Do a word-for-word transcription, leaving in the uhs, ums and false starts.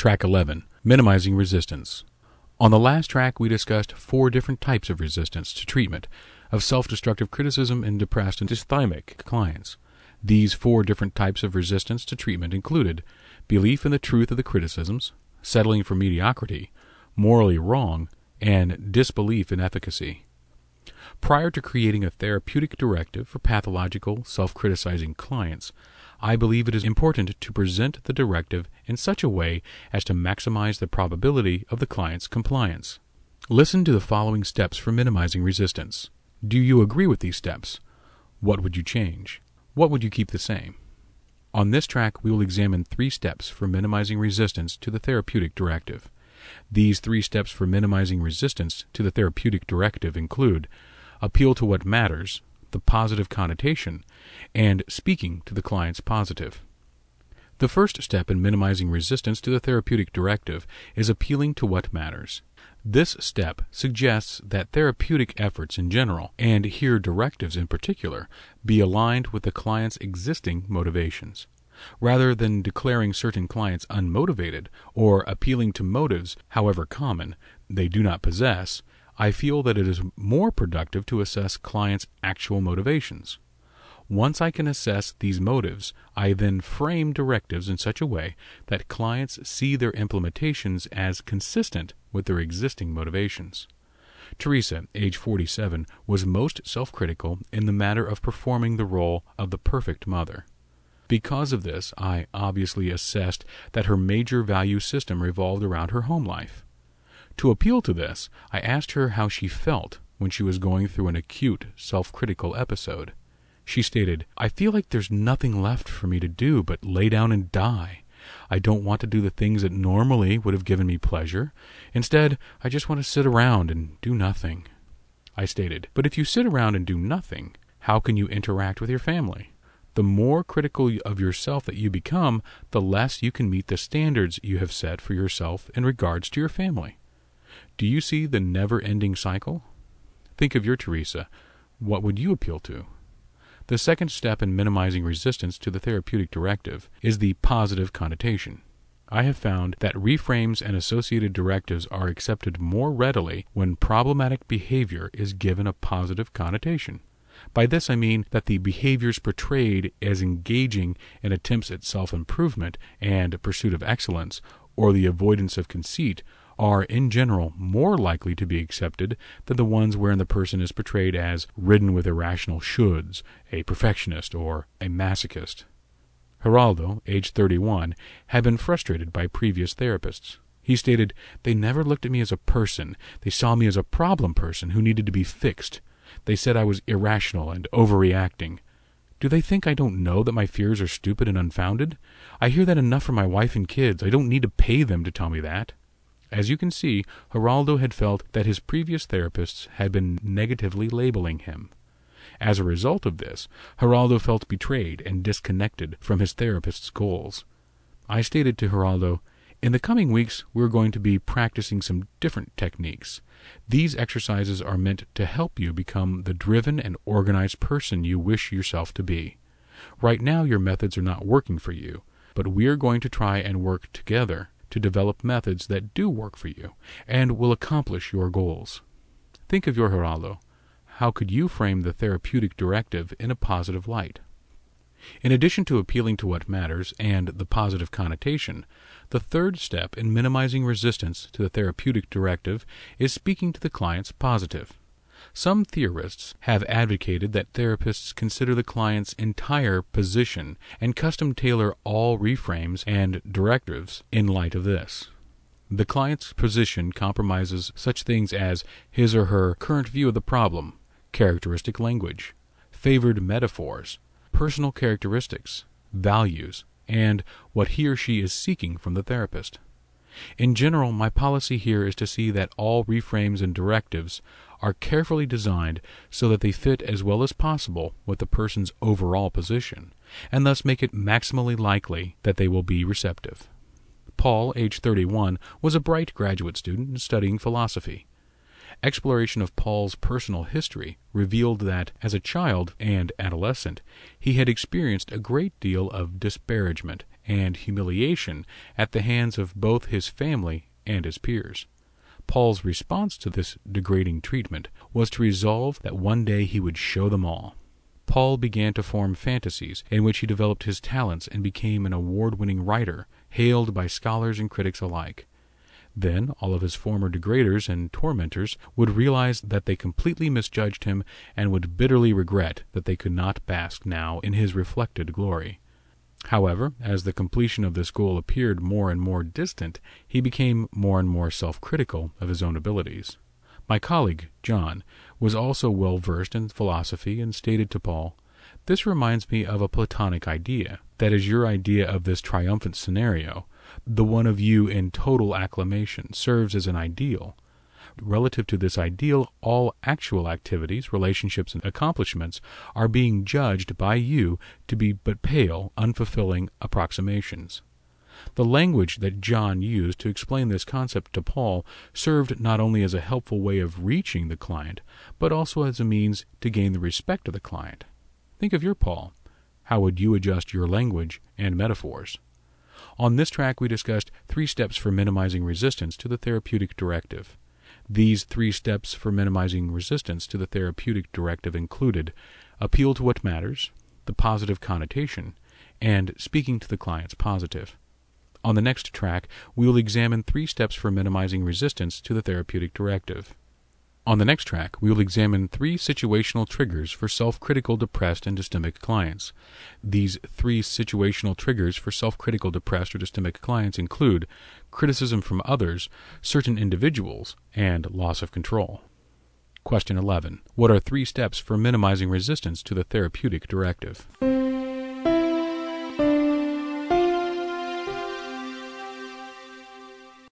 Track eleven, Minimizing Resistance. On the last track, we discussed four different types of resistance to treatment of self-destructive criticism in depressed and dysthymic clients. These four different types of resistance to treatment included belief in the truth of the criticisms, settling for mediocrity, morally wrong, and disbelief in efficacy. Prior to creating a therapeutic directive for pathological, self-criticizing clients, I believe it is important to present the directive in such a way as to maximize the probability of the client's compliance. Listen to the following steps for minimizing resistance. Do you agree with these steps? What would you change? What would you keep the same? On this track, we will examine three steps for minimizing resistance to the therapeutic directive. These three steps for minimizing resistance to the therapeutic directive include appeal to what matters, the positive connotation, and speaking to the client's positive. The first step in minimizing resistance to the therapeutic directive is appealing to what matters. This step suggests that therapeutic efforts in general, and here directives in particular, be aligned with the client's existing motivations. Rather than declaring certain clients unmotivated or appealing to motives, however common, they do not possess, I feel that it is more productive to assess clients' actual motivations. Once I can assess these motives, I then frame directives in such a way that clients see their implementations as consistent with their existing motivations. Teresa, age forty-seven, was most self-critical in the matter of performing the role of the perfect mother. Because of this, I obviously assessed that her major value system revolved around her home life. To appeal to this, I asked her how she felt when she was going through an acute self-critical episode. She stated, "I feel like there's nothing left for me to do but lay down and die. I don't want to do the things that normally would have given me pleasure. Instead, I just want to sit around and do nothing." I stated, "But if you sit around and do nothing, how can you interact with your family? The more critical of yourself that you become, the less you can meet the standards you have set for yourself in regards to your family. Do you see the never-ending cycle? Think of your Teresa. What would you appeal to?" The second step in minimizing resistance to the therapeutic directive is the positive connotation. I have found that reframes and associated directives are accepted more readily when problematic behavior is given a positive connotation. By this I mean that the behaviors portrayed as engaging in attempts at self-improvement and pursuit of excellence, or the avoidance of conceit, are in general more likely to be accepted than the ones wherein the person is portrayed as ridden with irrational shoulds, a perfectionist, or a masochist. Geraldo, age thirty-one, had been frustrated by previous therapists. He stated, "They never looked at me as a person. They saw me as a problem person who needed to be fixed. They said I was irrational and overreacting. Do they think I don't know that my fears are stupid and unfounded? I hear that enough from my wife and kids. I don't need to pay them to tell me that." As you can see, Geraldo had felt that his previous therapists had been negatively labeling him. As a result of this, Geraldo felt betrayed and disconnected from his therapist's goals. I stated to Geraldo, "In the coming weeks, we're going to be practicing some different techniques. These exercises are meant to help you become the driven and organized person you wish yourself to be. Right now, your methods are not working for you, but we're going to try and work together to develop methods that do work for you and will accomplish your goals." Think of your Geraldo. How could you frame the therapeutic directive in a positive light? In addition to appealing to what matters and the positive connotation, the third step in minimizing resistance to the therapeutic directive is speaking to the client's positive. Some theorists have advocated that therapists consider the client's entire position and custom tailor all reframes and directives in light of this. The client's position compromises such things as his or her current view of the problem, characteristic language, favored metaphors, personal characteristics, values, and what he or she is seeking from the therapist. In general, my policy here is to see that all reframes and directives are carefully designed so that they fit as well as possible with the person's overall position, and thus make it maximally likely that they will be receptive. Paul, age thirty-one, was a bright graduate student studying philosophy. Exploration of Paul's personal history revealed that, as a child and adolescent, he had experienced a great deal of disparagement and humiliation at the hands of both his family and his peers. Paul's response to this degrading treatment was to resolve that one day he would show them all. Paul began to form fantasies in which he developed his talents and became an award-winning writer, hailed by scholars and critics alike. Then all of his former degraders and tormentors would realize that they completely misjudged him and would bitterly regret that they could not bask now in his reflected glory. However, as the completion of this goal appeared more and more distant, he became more and more self-critical of his own abilities. My colleague, John, was also well versed in philosophy and stated to Paul, "This reminds me of a Platonic idea, that is your idea of this triumphant scenario. The one of you in total acclamation serves as an ideal. Relative to this ideal, all actual activities, relationships, and accomplishments are being judged by you to be but pale, unfulfilling approximations." The language that John used to explain this concept to Paul served not only as a helpful way of reaching the client, but also as a means to gain the respect of the client. Think of your Paul. How would you adjust your language and metaphors? On this track, we discussed three steps for minimizing resistance to the therapeutic directive. These three steps for minimizing resistance to the therapeutic directive included appeal to what matters, the positive connotation, and speaking to the client's positive. On the next track, we will examine three steps for minimizing resistance to the therapeutic directive. On the next track, we will examine three situational triggers for self-critical, depressed, and dystemic clients. These three situational triggers for self-critical, depressed, or dystemic clients include criticism from others, certain individuals, and loss of control. Question eleven. What are three steps for minimizing resistance to the therapeutic directive?